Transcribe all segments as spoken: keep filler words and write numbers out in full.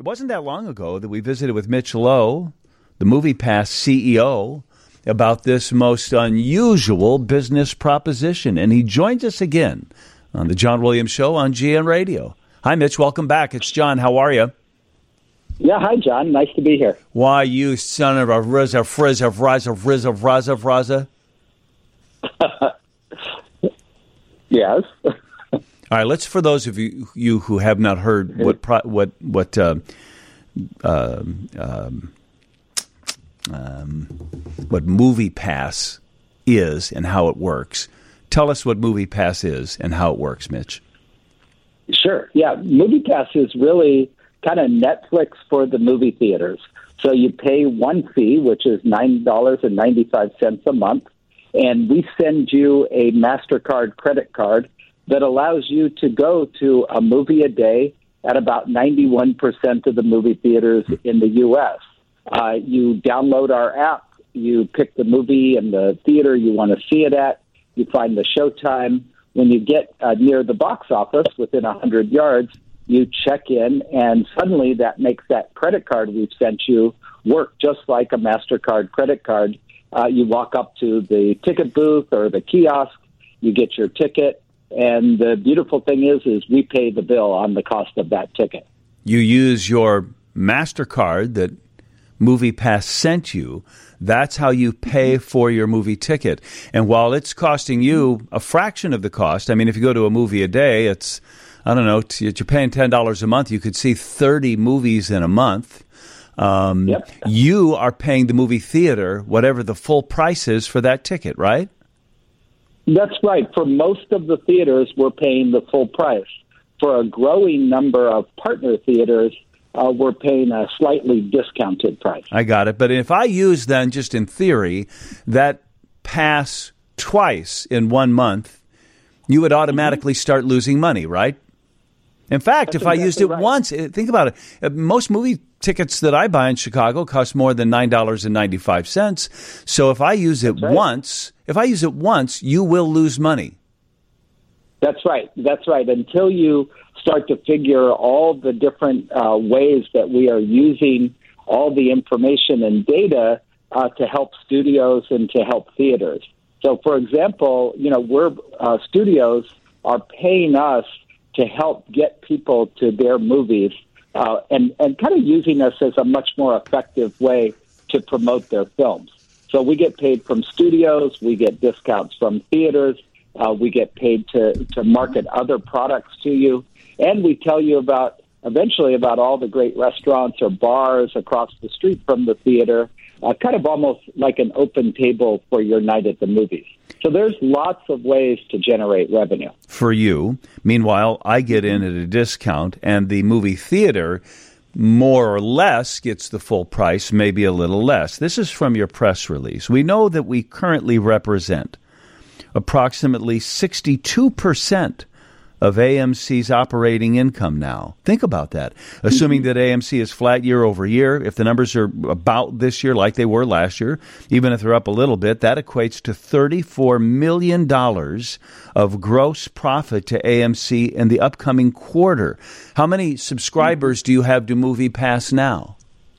It wasn't that long ago that we visited with Mitch Lowe, the MoviePass C E O, about this most unusual business proposition. And he joins us again on the John Williams Show on G N Radio. Hi, Mitch. Welcome back. It's John. How are you? Yeah, hi, John. Nice to be here. Why, you son of a rizza, frizza, frizza, frizza, frizza, frizza? Yes. All right, let's, for those of you, you who have not heard what pro, what what uh, uh, um, um, what MoviePass is and how it works. Tell us what MoviePass is and how it works, Mitch. Sure. Yeah, MoviePass is really kind of Netflix for the movie theaters. So you pay one fee, which is nine dollars and ninety-five cents a month, and we send you a MasterCard credit card that allows you to go to a movie a day at about ninety-one percent of the movie theaters in the U S. Uh, you download our app, you pick the movie and the theater you want to see it at, you find the showtime. When you get uh, near the box office, within one hundred yards, you check in, and suddenly that makes that credit card we've sent you work just like a MasterCard credit card. Uh, you walk up to the ticket booth or the kiosk, you get your ticket, and the beautiful thing is, is we pay the bill on the cost of that ticket. You use your MasterCard that MoviePass sent you. That's how you pay for your movie ticket. And while it's costing you a fraction of the cost, I mean, if you go to a movie a day, it's, I don't know, you're paying ten dollars a month. You could see thirty movies in a month. Um, yep. You are paying the movie theater whatever the full price is for that ticket, right? That's right. For most of the theaters, we're paying the full price. For a growing number of partner theaters, uh, we're paying a slightly discounted price. I got it. But if I use then, just in theory, that pass twice in one month, you would automatically start losing money, right? In fact, That's if I exactly used it right. once, think about it. Most movie tickets that I buy in Chicago cost more than nine dollars and ninety-five cents. So if I use it right. once, if I use it once, you will lose money. That's right. That's right. Until you start to figure all the different uh, ways that we are using all the information and data uh, to help studios and to help theaters. So, for example, you know, we're uh, studios are paying us to help get people to their movies uh, and, and kind of using us as a much more effective way to promote their films. So we get paid from studios, we get discounts from theaters, uh, we get paid to, to market other products to you, and we tell you about, eventually, about all the great restaurants or bars across the street from the theater, uh, kind of almost like an open table for your night at the movies. So there's lots of ways to generate revenue. For you. Meanwhile, I get in at a discount, and the movie theater more or less gets the full price, maybe a little less. This is from your press release. We know that we currently represent approximately sixty-two percent of A M C's operating income now. Think about that. Assuming that A M C is flat year over year, if the numbers are about this year like they were last year, even if they're up a little bit, that equates to thirty-four million dollars of gross profit to A M C in the upcoming quarter. How many subscribers do you have to MoviePass now?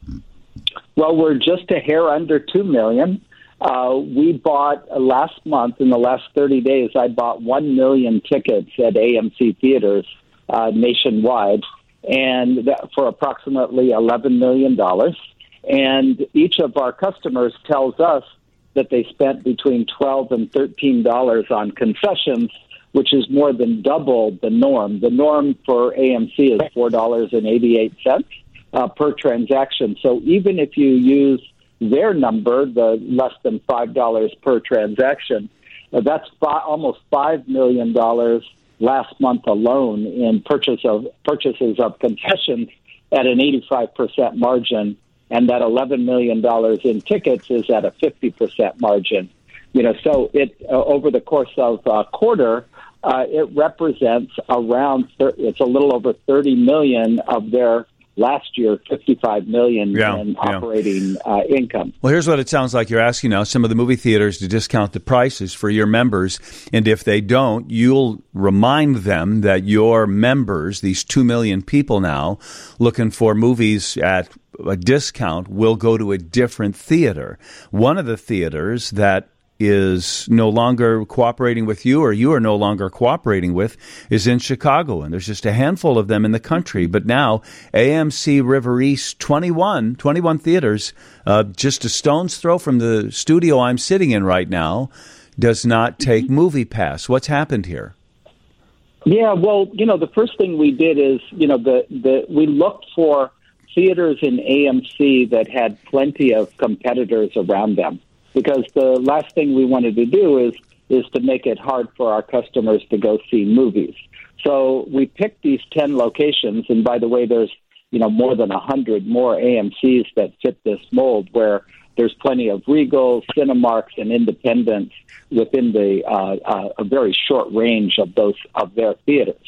Well, we're just a hair under two million. Uh, we bought uh, last month, in the last thirty days, I bought one million tickets at A M C theaters uh, nationwide, and that for approximately eleven million dollars. And each of our customers tells us that they spent between twelve dollars and thirteen dollars on concessions, which is more than double the norm. The norm for A M C is four dollars and eighty-eight cents uh, per transaction. So even if you use their number, the less than five dollars per transaction, uh, that's fi- almost five million dollars last month alone in purchase of purchases of concessions at an eighty-five percent margin, and that eleven million dollars in tickets is at a fifty percent margin. You know, so it uh, over the course of a quarter, uh, it represents around thir- it's a little over thirty million of their last year fifty-five million yeah, in yeah. operating uh, income. Well, here's what it sounds like you're asking now. Some of the movie theaters to discount the prices for your members, and if they don't, you'll remind them that your members, these two million people now, looking for movies at a discount, will go to a different theater. One of the theaters that is no longer cooperating with you, or you are no longer cooperating with, is in Chicago, and there's just a handful of them in the country. But now A M C River East, twenty-one, twenty-one theaters, uh, just a stone's throw from the studio I'm sitting in right now, does not take MoviePass. What's happened here? Yeah, well, you know, the first thing we did is, you know, the, the we looked for theaters in A M C that had plenty of competitors around them. Because the last thing we wanted to do is is to make it hard for our customers to go see movies. So we picked these ten locations, and by the way, there's you know more than a hundred more A M Cs that fit this mold, where there's plenty of Regals, Cinemarks, and Independents within the uh, uh, a very short range of those of their theaters.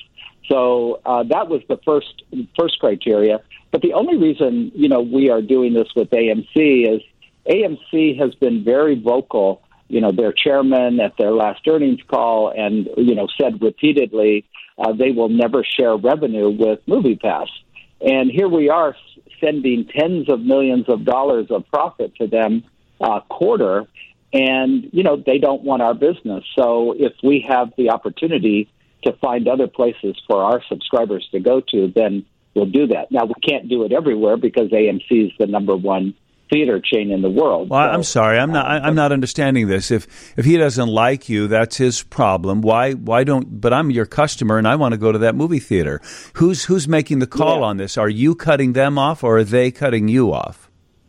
So uh, that was the first first criteria. But the only reason you know we are doing this with A M C is A M C has been very vocal, you know, their chairman at their last earnings call and, you know, said repeatedly uh, they will never share revenue with MoviePass. And here we are sending tens of millions of dollars of profit to them uh, quarter, and, you know, they don't want our business. So if we have the opportunity to find other places for our subscribers to go to, then we'll do that. Now, we can't do it everywhere because A M C is the number one theater chain in the world. Well, so, I'm sorry, I'm not. I'm not understanding this. If if he doesn't like you, that's his problem. Why? Why don't? But I'm your customer, and I want to go to that movie theater. Who's who's making the call yeah. on this? Are you cutting them off, or are they cutting you off?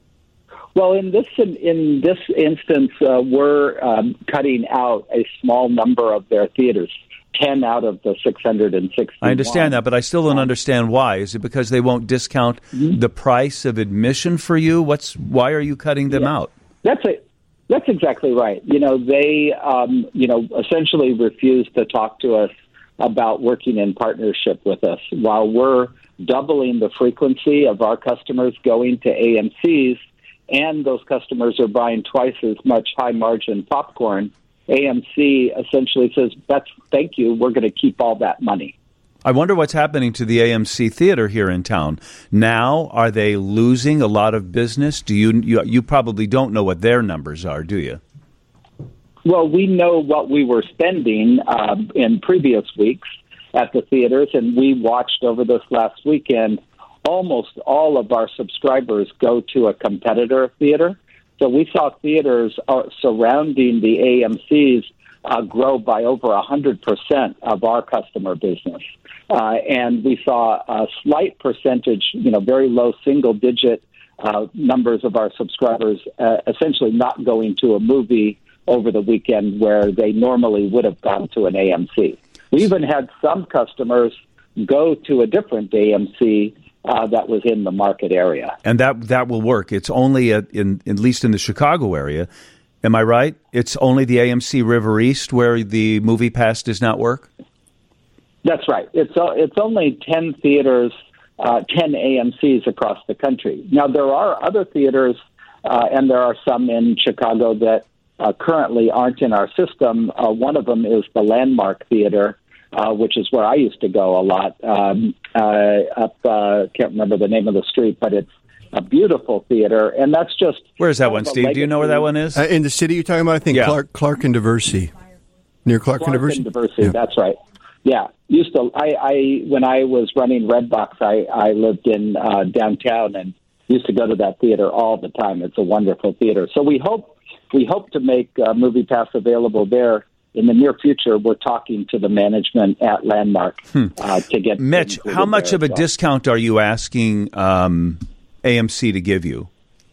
Well, in this in this instance, uh, we're um, cutting out a small number of their theaters. ten out of the six hundred sixty. I understand that, but I still don't understand why. Is it because they won't discount mm-hmm. the price of admission for you? What's why are you cutting them yeah. out? That's a, that's exactly right. You know, they um, you know essentially refuse to talk to us about working in partnership with us while we're doubling the frequency of our customers going to A M Cs, and those customers are buying twice as much high margin popcorn. A M C essentially says, "That's thank you. We're going to keep all that money." I wonder what's happening to the A M C theater here in town. Now, are they losing a lot of business? Do you you, you probably don't know what their numbers are, do you? Well, we know what we were spending uh, in previous weeks at the theaters, and we watched over this last weekend. Almost all of our subscribers go to a competitor theater. So we saw theaters uh, surrounding the A M Cs uh, grow by over one hundred percent of our customer business. Uh, and we saw a slight percentage, you know, very low single-digit uh, numbers of our subscribers uh, essentially not going to a movie over the weekend where they normally would have gone to an A M C. We even had some customers go to a different A M C Uh, that was in the market area. And that that will work. It's only, a, in at least in the Chicago area. Am I right? It's only the A M C River East where the MoviePass does not work? That's right. It's uh, it's only ten theaters, uh, ten A M Cs across the country. Now, there are other theaters, uh, and there are some in Chicago that uh, currently aren't in our system. Uh, one of them is the Landmark Theater, Uh, which is where I used to go a lot, um, uh, up, uh, can't remember the name of the street, but it's a beautiful theater, and that's just... Where's that one, Steve? Do you know where that one is? Uh, in the city you're talking about? I think yeah. Clark, Clark and Diversey. Near Clark, Clark and Diversey? and Diversey, yeah. That's right. Yeah. Used to, I, I when I was running Redbox, I, I lived in uh, downtown and used to go to that theater all the time. It's a wonderful theater. So we hope, we hope to make uh, MoviePass available there. In the near future, we're talking to the management at Landmark hmm. uh, to get... Mitch, how much of a well. discount are you asking um, A M C to give you?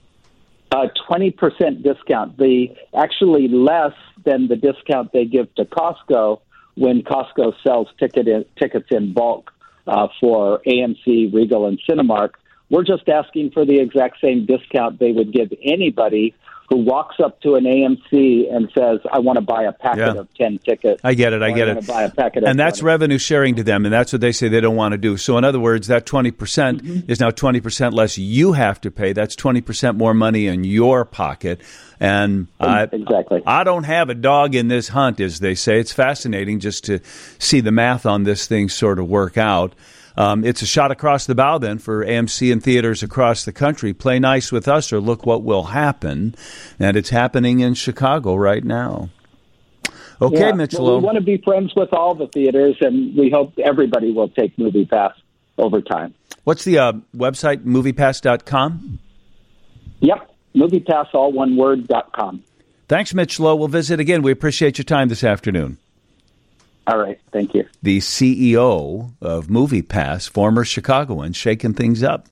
Uh, twenty percent discount. The actually less than the discount they give to Costco when Costco sells ticket in, tickets in bulk uh, for A M C, Regal, and Cinemark. we're just asking for the exact same discount they would give anybody who walks up to an A M C and says, I want to buy a packet Yeah. of ten tickets. I get it. I get I it. want to buy a packet of and that's twenty. revenue sharing to them, and that's what they say they don't want to do. So, in other words, that twenty percent mm-hmm. is now twenty percent less you have to pay. That's twenty percent more money in your pocket. And I, exactly. I don't have a dog in this hunt, as they say. It's fascinating just to see the math on this thing sort of work out. Um, it's a shot across the bow, then, for A M C and theaters across the country. Play nice with us or look what will happen. And it's happening in Chicago right now. Okay, yeah. Mitchell. Well, we want to be friends with all the theaters, and we hope everybody will take MoviePass over time. What's the uh, website, movie pass dot com? Yep, MoviePass, all one word, dot com. Thanks, Mitch Lowe. We'll visit again. We appreciate your time this afternoon. All right, thank you. The C E O of MoviePass, former Chicagoan, shaking things up.